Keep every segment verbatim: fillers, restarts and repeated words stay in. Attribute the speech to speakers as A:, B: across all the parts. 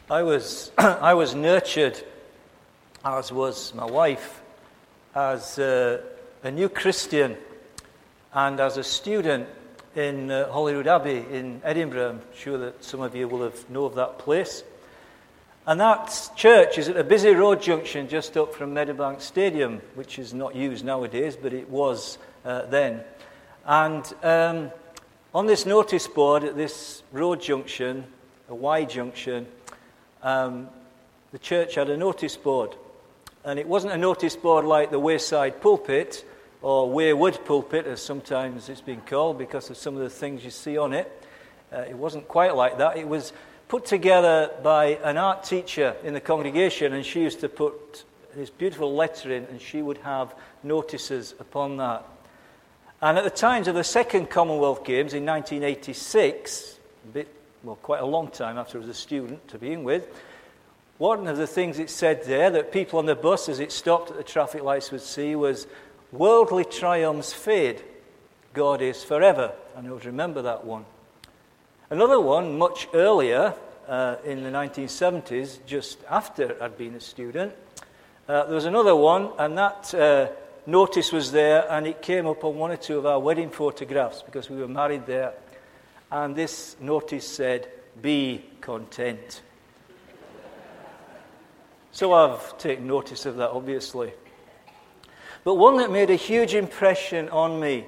A: I was I was nurtured, as was my wife, as uh, a new Christian and as a student in uh, Holyrood Abbey in Edinburgh. I'm sure that some of you will have know of that place. And that church is at a busy road junction just up from Meadowbank Stadium, which is not used nowadays, but it was uh, then. And um, on this notice board at this road junction, a Y junction, um, the church had a notice board. And it wasn't a notice board like the Wayside Pulpit, or Wayward Pulpit, as sometimes it's been called, because of some of the things you see on it. Uh, it wasn't quite like that. It was put together by an art teacher in the congregation, and she used to put this beautiful lettering, and she would have notices upon that. And at the times of the second Commonwealth Games in nineteen eighty-six, a bit, well, quite a long time after I was a student to begin with, one of the things it said there that people on the bus, as it stopped at the traffic lights, would see was, "Worldly triumphs fade, God is forever." And I would remember that one. Another one, much earlier, uh, in the nineteen seventies, just after I'd been a student, uh, there was another one, and that uh, notice was there, and it came up on one or two of our wedding photographs, because we were married there. And this notice said, "Be content." So I've taken notice of that, obviously. But one that made a huge impression on me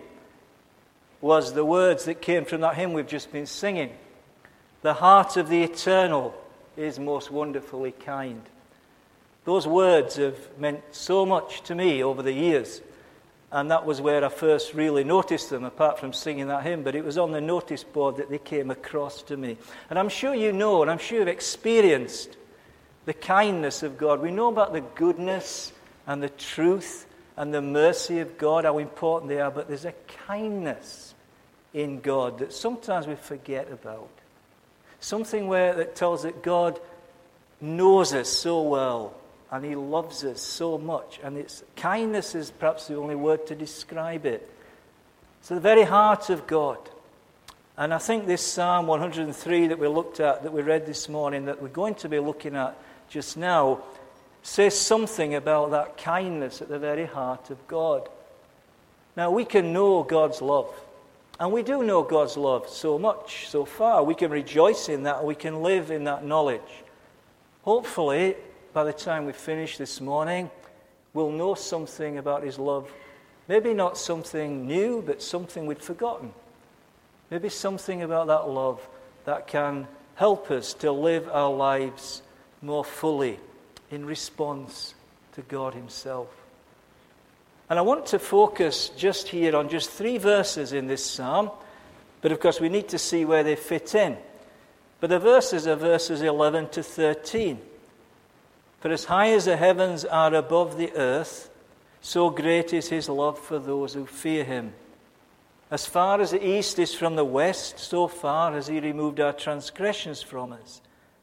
A: was the words that came from that hymn we've just been singing. "The heart of the eternal is most wonderfully kind." Those words have meant so much to me over the years, and that was where I first really noticed them, apart from singing that hymn. But it was on the notice board that they came across to me. And I'm sure you know, and I'm sure you've experienced the kindness of God. We know about the goodness and the truth and the mercy of God, how important they are, but there's a kindness in God that sometimes we forget about. Something where that tells that God knows us so well and He loves us so much, and it's kindness is perhaps the only word to describe it. It's the very heart of God. And I think this Psalm one hundred three that we looked at, that we read this morning, that we're going to be looking at just now, says something about that kindness at the very heart of God. Now, we can know God's love, and we do know God's love so much, so far. We can rejoice in that, and we can live in that knowledge. Hopefully, by the time we finish this morning, we'll know something about His love. Maybe not something new, but something we'd forgotten. Maybe something about that love that can help us to live our lives more fully in response to God Himself. And I want to focus just here on just three verses in this psalm, but of course we need to see where they fit in. But the verses are verses eleven to thirteen. "For as high as the heavens are above the earth, so great is His love for those who fear Him. As far as the east is from the west, so far has He removed our transgressions from us.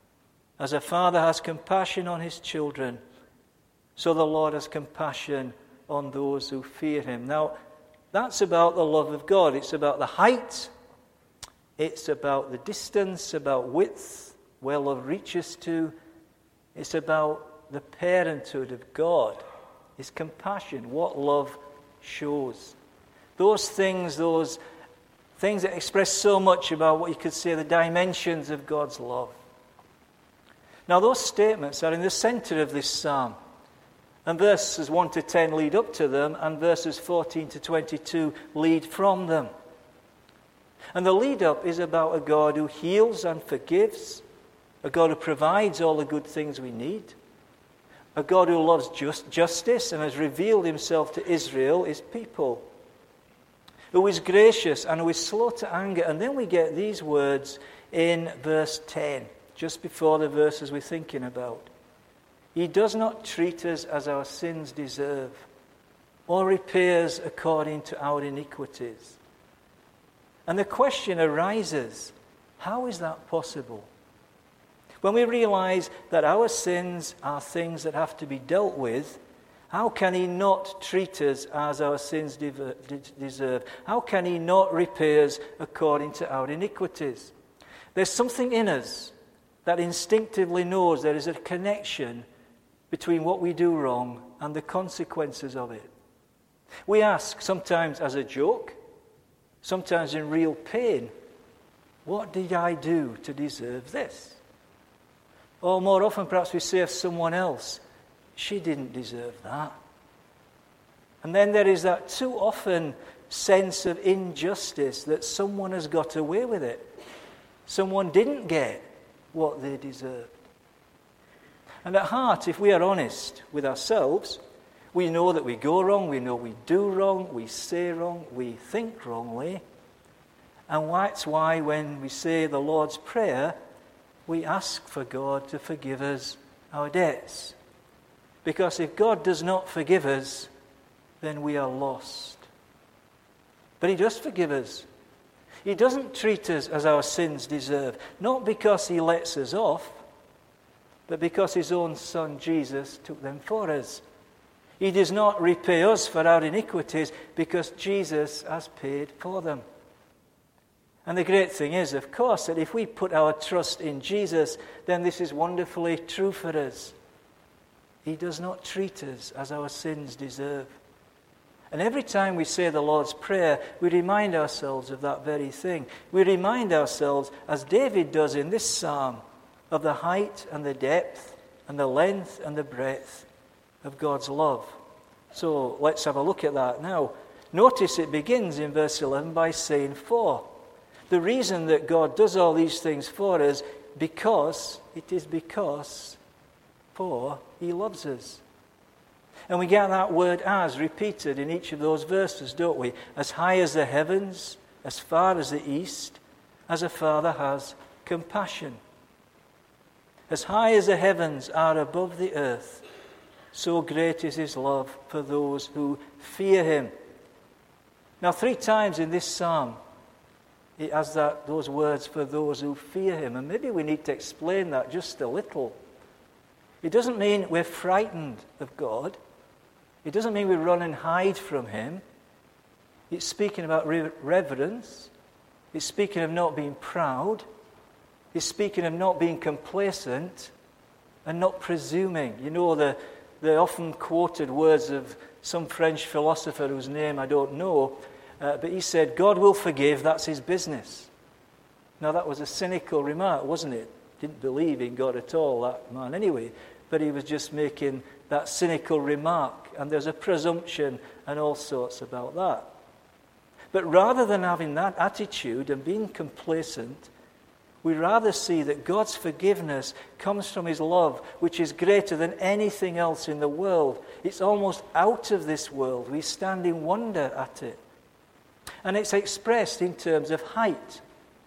A: As a father has compassion on his children, so the Lord has compassion on those who fear Him." Now, that's about the love of God. It's about the height, it's about the distance, about width, where love reaches to. It's about the parenthood of God, His compassion, what love shows. Those things, those things that express so much about what you could say the dimensions of God's love. Now, those statements are in the center of this psalm. And verses one to ten lead up to them, and verses fourteen to twenty-two lead from them. And the lead up is about a God who heals and forgives, a God who provides all the good things we need, a God who loves just, justice and has revealed Himself to Israel, His people, who is gracious and who is slow to anger. And then we get these words in verse ten, just before the verses we're thinking about. "He does not treat us as our sins deserve, or repays according to our iniquities." And the question arises, how is that possible? When we realize that our sins are things that have to be dealt with, how can He not treat us as our sins deserve? How can He not repay us according to our iniquities? There's something in us that instinctively knows there is a connection between what we do wrong and the consequences of it. We ask, sometimes as a joke, sometimes in real pain, what did I do to deserve this? Or more often perhaps we say of someone else, she didn't deserve that. And then there is that too often sense of injustice that someone has got away with it. Someone didn't get what they deserved. And at heart, if we are honest with ourselves, we know that we go wrong, we know we do wrong, we say wrong, we think wrongly. And that's why when we say the Lord's Prayer, we ask for God to forgive us our debts. Because if God does not forgive us, then we are lost. But he does forgive us. He doesn't treat us as our sins deserve, not because he lets us off, but because his own Son Jesus took them for us. He does not repay us for our iniquities because Jesus has paid for them. And the great thing is, of course, that if we put our trust in Jesus, then this is wonderfully true for us. He does not treat us as our sins deserve. And every time we say the Lord's Prayer, we remind ourselves of that very thing. We remind ourselves, as David does in this psalm, of the height and the depth and the length and the breadth of God's love. So let's have a look at that now. Notice it begins in verse eleven by saying for. The reason that God does all these things for us, because, it is because, for he loves us. And we get that word as repeated in each of those verses, don't we? As high as the heavens, as far as the east, as a father has compassion. As high as the heavens are above the earth, so great is his love for those who fear him. Now, three times in this psalm, it has that, those words, for those who fear him. And maybe we need to explain that just a little. It doesn't mean we're frightened of God. It doesn't mean we run and hide from him. It's speaking about re- reverence. It's speaking of not being proud. It's speaking of not being complacent and not presuming. You know the, the often quoted words of some French philosopher whose name I don't know, uh, but he said, God will forgive, that's his business. Now that was a cynical remark, wasn't it? Didn't believe in God at all, that man anyway, but he was just making that cynical remark, and there's a presumption and all sorts about that. But rather than having that attitude and being complacent, we rather see that God's forgiveness comes from his love, which is greater than anything else in the world. It's almost out of this world. We stand in wonder at it. And it's expressed in terms of height.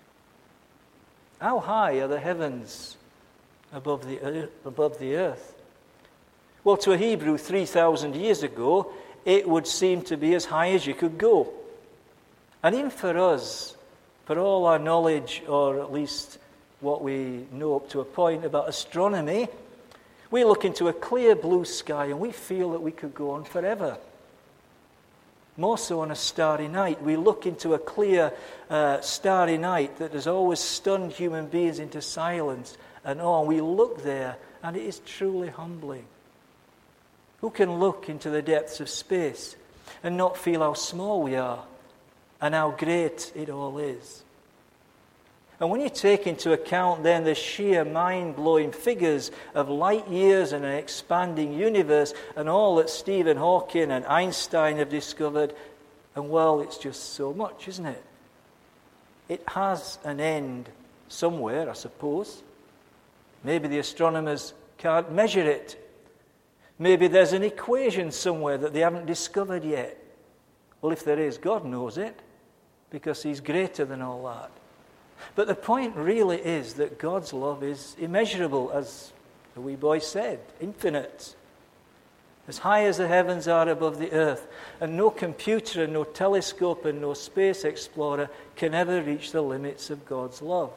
A: How high are the heavens above the earth? Above the earth? Well, to a Hebrew three thousand years ago, it would seem to be as high as you could go. And even for us, for all our knowledge, or at least what we know up to a point about astronomy, we look into a clear blue sky and we feel that we could go on forever. More so on a starry night. We look into a clear uh, starry night that has always stunned human beings into silence and awe. We look there and it is truly humbling. Who can look into the depths of space and not feel how small we are and how great it all is? And when you take into account then the sheer mind-blowing figures of light years and an expanding universe and all that Stephen Hawking and Einstein have discovered, and well, it's just so much, isn't it? It has an end somewhere, I suppose. Maybe the astronomers can't measure it. Maybe there's an equation somewhere that they haven't discovered yet. Well, if there is, God knows it, because he's greater than all that. But the point really is that God's love is immeasurable, as the wee boy said, infinite. As high as the heavens are above the earth, and no computer and no telescope and no space explorer can ever reach the limits of God's love.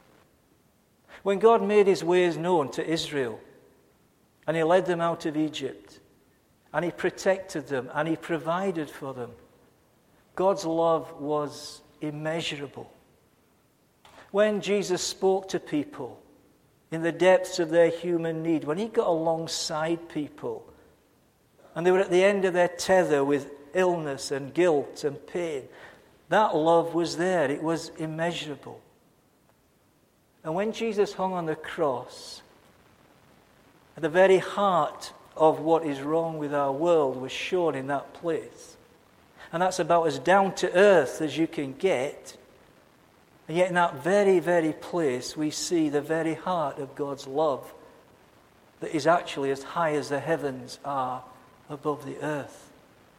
A: When God made his ways known to Israel, and he led them out of Egypt, and he protected them, and he provided for them, God's love was immeasurable. When Jesus spoke to people in the depths of their human need, when he got alongside people and they were at the end of their tether with illness and guilt and pain, that love was there. It was immeasurable. And when Jesus hung on the cross, at the very heart of what is wrong with our world was shown in that place. And that's about as down to earth as you can get. And yet in that very, very place we see the very heart of God's love that is actually as high as the heavens are above the earth.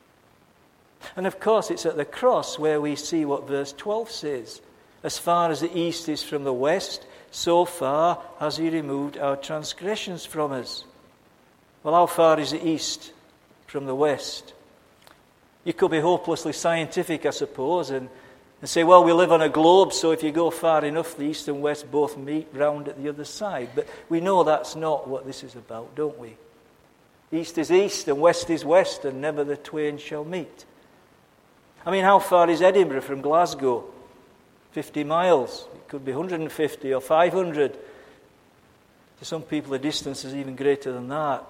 A: And of course it's at the cross where we see what verse twelve says. As far as the east is from the west, so far has he removed our transgressions from us. Well, how far is the east from the west? You could be hopelessly scientific, I suppose, and, and say, well, we live on a globe, so if you go far enough, the east and west both meet round at the other side. But we know that's not what this is about, don't we? East is east and west is west, and never the twain shall meet. I mean, how far is Edinburgh from Glasgow? fifty miles. It could be one hundred fifty or five hundred. To some people, the distance is even greater than that.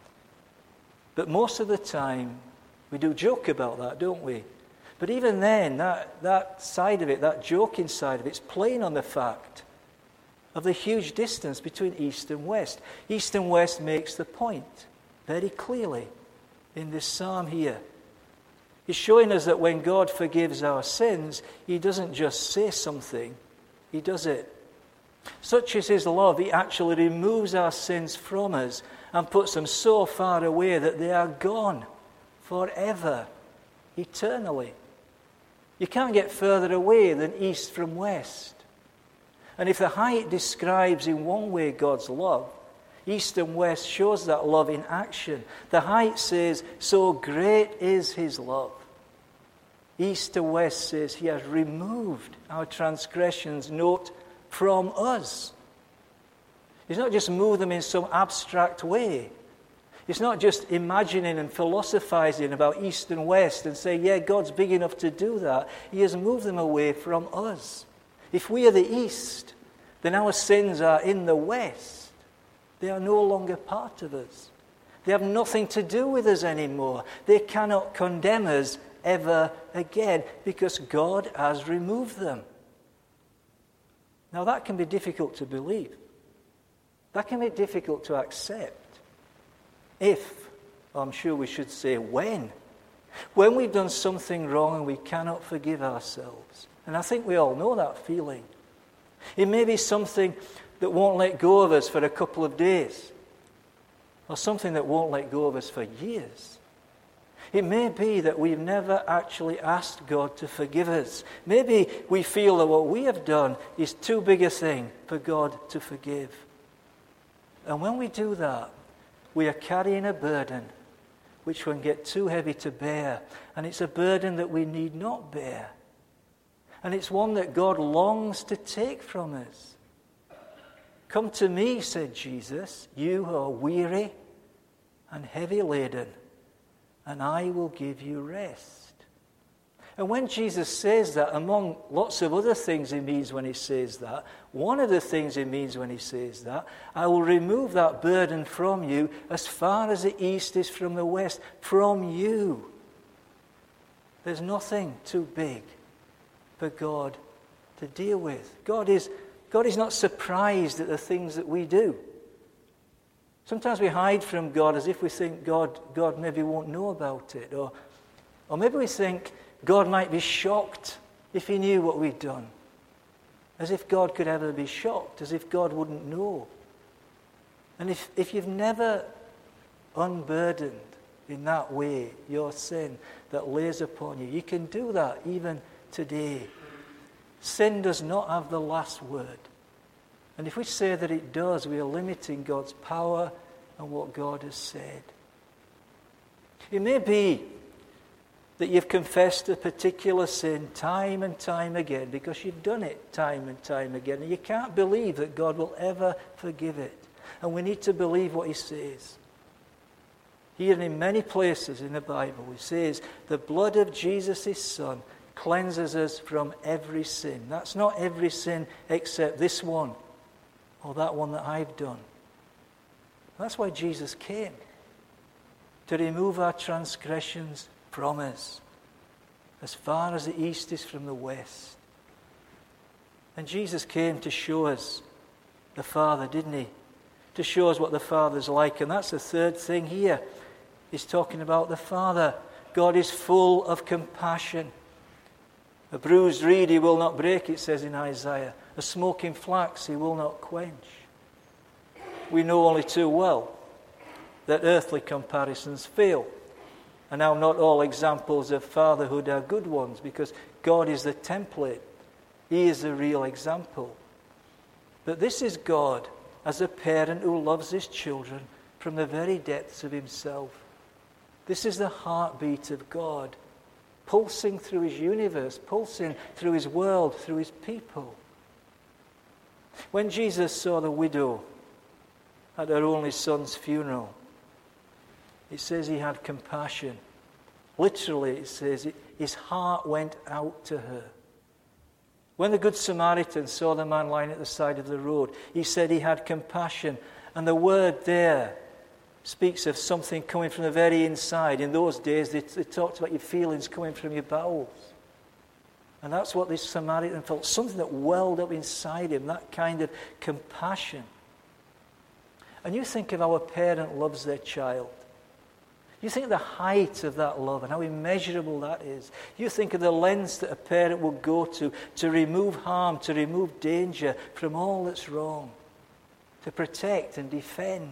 A: But most of the time, we do joke about that, don't we? But even then, that, that side of it, that joking side of it, is playing on the fact of the huge distance between east and west. East and west makes the point very clearly in this psalm here. He's showing us that when God forgives our sins, he doesn't just say something, he does it. Such is his love, he actually removes our sins from us and puts them so far away that they are gone forever, eternally. You can't get further away than east from west. And if the height describes in one way God's love, east and west shows that love in action. The height says, so great is his love. East to west says he has removed our transgressions, note, from us. He's not just moved them in some abstract way. It's not just imagining and philosophizing about east and west and saying, yeah, God's big enough to do that. He has moved them away from us. If we are the east, then our sins are in the west. They are no longer part of us. They have nothing to do with us anymore. They cannot condemn us ever again because God has removed them. Now that can be difficult to believe. That can be difficult to accept. If, I'm sure we should say when, when we've done something wrong and we cannot forgive ourselves. And I think we all know that feeling. It may be something that won't let go of us for a couple of days, or something that won't let go of us for years. It may be that we've never actually asked God to forgive us. Maybe we feel that what we have done is too big a thing for God to forgive. And when we do that, we are carrying a burden which can get too heavy to bear. And it's a burden that we need not bear. And it's one that God longs to take from us. Come to me, said Jesus, you who are weary and heavy laden, and I will give you rest. And when Jesus says that, among lots of other things he means when he says that, one of the things he means when he says that, I will remove that burden from you as far as the east is from the west, from you. There's nothing too big for God to deal with. God is, God is not surprised at the things that we do. Sometimes we hide from God as if we think God, God maybe won't know about it. Or, or maybe we think God might be shocked if he knew what we'd done. As if God could ever be shocked, as if God wouldn't know. And if, if you've never unburdened in that way your sin that lays upon you, you can do that even today. Sin does not have the last word. And if we say that it does, we are limiting God's power and what God has said. It may be that you've confessed a particular sin time and time again because you've done it time and time again, and you can't believe that God will ever forgive it. And we need to believe what he says. Here and in many places in the Bible, he says, the blood of Jesus, his Son, cleanses us from every sin. That's not every sin except this one. or that one that I've done. That's why Jesus came, to remove our transgressions from us, as far as the east is from the west. And Jesus came to show us the Father, didn't he? To show us what the Father's like. And that's the third thing here. He's talking about the Father. God is full of compassion. A bruised reed he will not break, it says in Isaiah. A smoking flax he will not quench. We know only too well that earthly comparisons fail. And now not all examples of fatherhood are good ones, because God is the template. He is the real example. But this is God as a parent who loves his children from the very depths of himself. This is the heartbeat of God, pulsing through his universe, pulsing through his world, through his people. When Jesus saw the widow at her only son's funeral, it says he had compassion. Literally, it says it, his heart went out to her. When the Good Samaritan saw the man lying at the side of the road, he said he had compassion. And the word there speaks of something coming from the very inside. In those days, they, they talked about your feelings coming from your bowels. And that's what this Samaritan felt, something that welled up inside him, that kind of compassion. And you think of how a parent loves their child. You think of the height of that love and how immeasurable that is. You think of the lengths that a parent will go to to remove harm, to remove danger from all that's wrong, to protect and defend.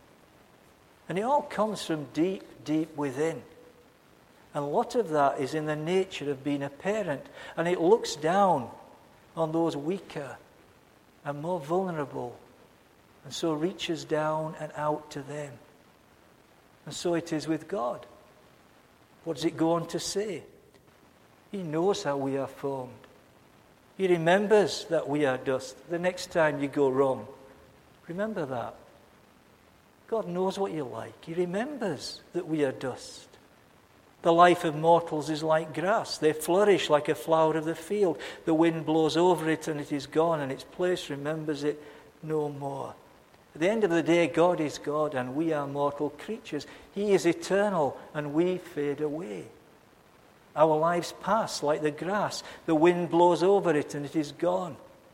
A: And it all comes from deep, deep within. And a lot of that is in the nature of being a parent. And it looks down on those weaker and more vulnerable, and so reaches down and out to them. And so it is with God. What does it go on to say? He knows how we are formed. He remembers that we are dust. The next time you go wrong, remember that. God knows what you're like. He remembers that we are dust. The life of mortals is like grass. They flourish like a flower of the field. The wind blows over it and it is gone, and its place remembers it no more. At the end of the day, God is God and we are mortal creatures. He is eternal and we fade away. Our lives pass like the grass. The wind blows over it and it is gone.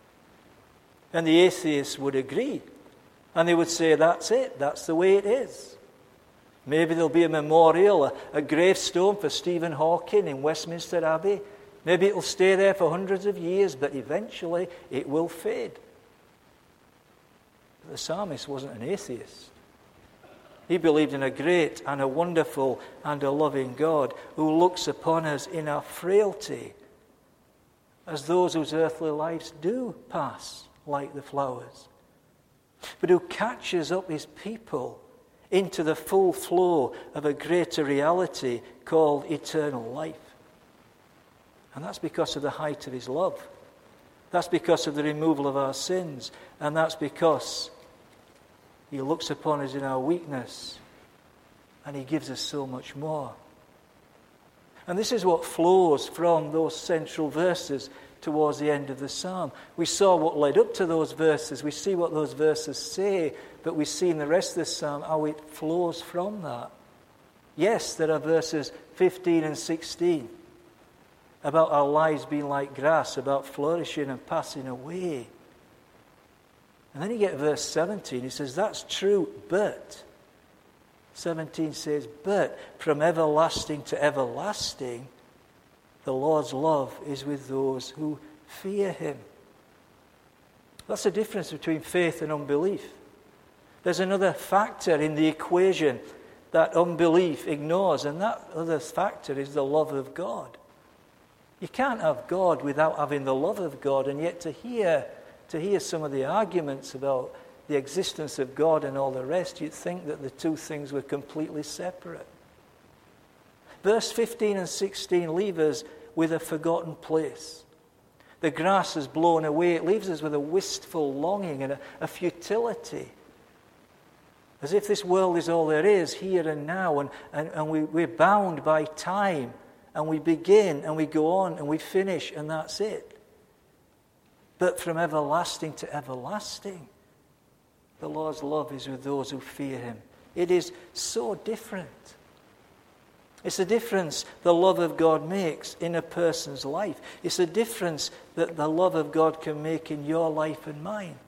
A: And the atheists would agree. And they would say, that's it, that's the way it is. Maybe there'll be a memorial, a, a gravestone for Stephen Hawking in Westminster Abbey. Maybe it'll stay there for hundreds of years, but eventually it will fade. The psalmist wasn't an atheist. He believed in a great and a wonderful and a loving God who looks upon us in our frailty as those whose earthly lives do pass like the flowers, but who catches up his people into the full flow of a greater reality called eternal life. And that's because of the height of his love. That's because of the removal of our sins. And that's because he looks upon us in our weakness and he gives us so much more. And this is what flows from those central verses towards the end of the psalm. We saw what led up to those verses. We see what those verses say, but we see in the rest of the psalm how it flows from that. Yes, there are verses fifteen and sixteen about our lives being like grass, about flourishing and passing away. And then you get verse seventeen. He says, that's true, but. seventeen says, but from everlasting to everlasting, the Lord's love is with those who fear him. That's the difference between faith and unbelief. There's another factor in the equation that unbelief ignores, and that other factor is the love of God. You can't have God without having the love of God, and yet to hear to hear some of the arguments about the existence of God and all the rest, you'd think that the two things were completely separate. Verse fifteen and sixteen leave us with a forgotten place. The grass has blown away. It leaves us with a wistful longing and a, a futility. As if this world is all there is, here and now, and, and, and we, we're bound by time, and we begin and we go on and we finish, and that's it. But from everlasting to everlasting, The Lord's love is with those who fear him. It is so different. It's a difference the love of God makes in a person's life. It's a difference that the love of God can make in your life and mine.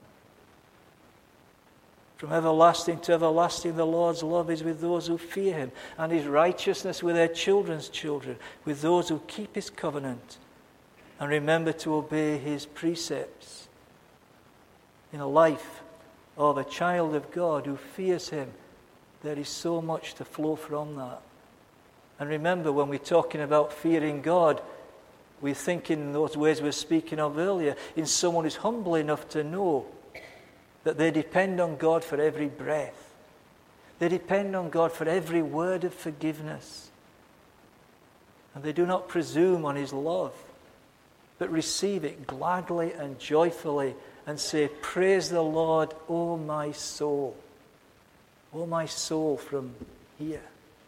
A: From everlasting to everlasting, the Lord's love is with those who fear him, and his righteousness with their children's children, with those who keep his covenant and remember to obey his precepts. In a life of a child of God who fears him, there is so much to flow from that. And remember, when we're talking about fearing God, we think in those ways we were speaking of earlier, in someone who's humble enough to know that they depend on God for every breath. They depend on God for every word of forgiveness. And they do not presume on his love, but receive it gladly and joyfully and say, "Praise the Lord, O my soul." O my soul from here.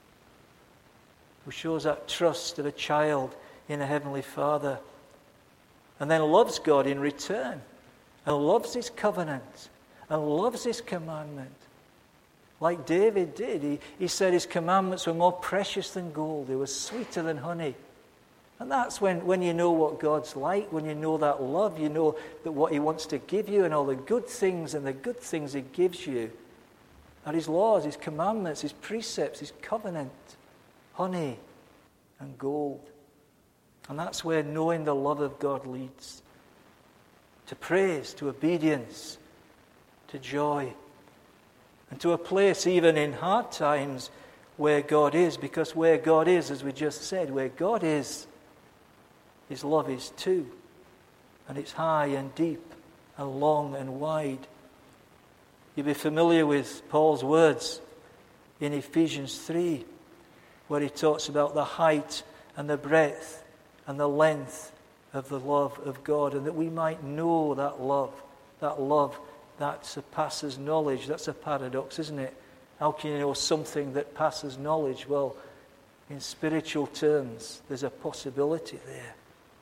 A: Who shows that trust of a child in a heavenly Father and then loves God in return and loves his covenant and loves his commandment. Like David did. He, he said his commandments were more precious than gold. They were sweeter than honey. And that's when, when you know what God's like, when you know that love, you know that what he wants to give you and all the good things and the good things he gives you are his laws, his commandments, his precepts, his covenant, honey and gold. And that's where knowing the love of God leads. To praise, to obedience, to joy, and to a place even in hard times where God is, because where God is, as we just said, where God is, his love is too. And it's high and deep and long and wide. You'll be familiar with Paul's words in Ephesians three, where he talks about the height and the breadth and the length of the love of God, and that we might know that love, that love that surpasses knowledge. That's a paradox, isn't it? How can you know something that passes knowledge? Well, in spiritual terms, there's a possibility there.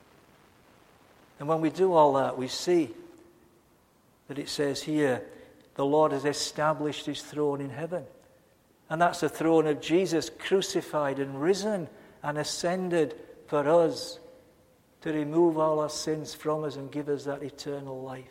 A: And when we do all that, we see that it says here, the Lord has established his throne in heaven. And that's the throne of Jesus, crucified and risen and ascended for us to remove all our sins from us and give us that eternal life.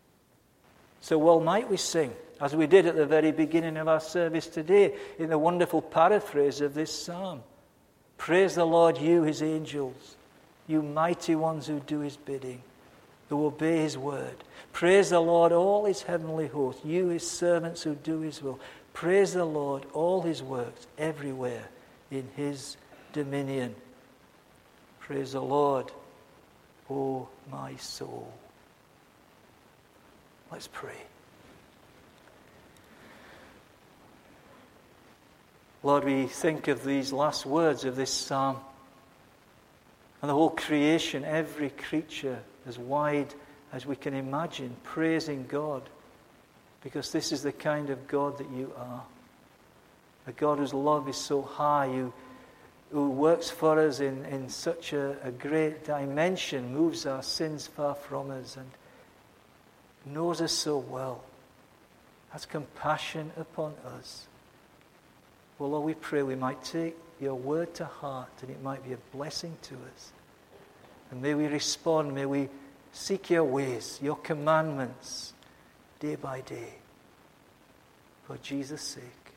A: So well might we sing, as we did at the very beginning of our service today, in the wonderful paraphrase of this psalm. Praise the Lord, you his angels, you mighty ones who do his bidding, who obey his word. Praise the Lord, all his heavenly host, you his servants who do his will. Praise the Lord, all his works, everywhere in his dominion. Praise the Lord, O my soul. Let's pray. Lord, we think of these last words of this psalm and the whole creation, every creature as wide as we can imagine, praising God, because this is the kind of God that you are. A God whose love is so high, who, who works for us in, in such a, a great dimension, moves our sins far from us, and knows us so well, has compassion upon us. Well, Lord, we pray we might take your word to heart and it might be a blessing to us. And may we respond, may we seek your ways, your commandments, day by day. For Jesus' sake.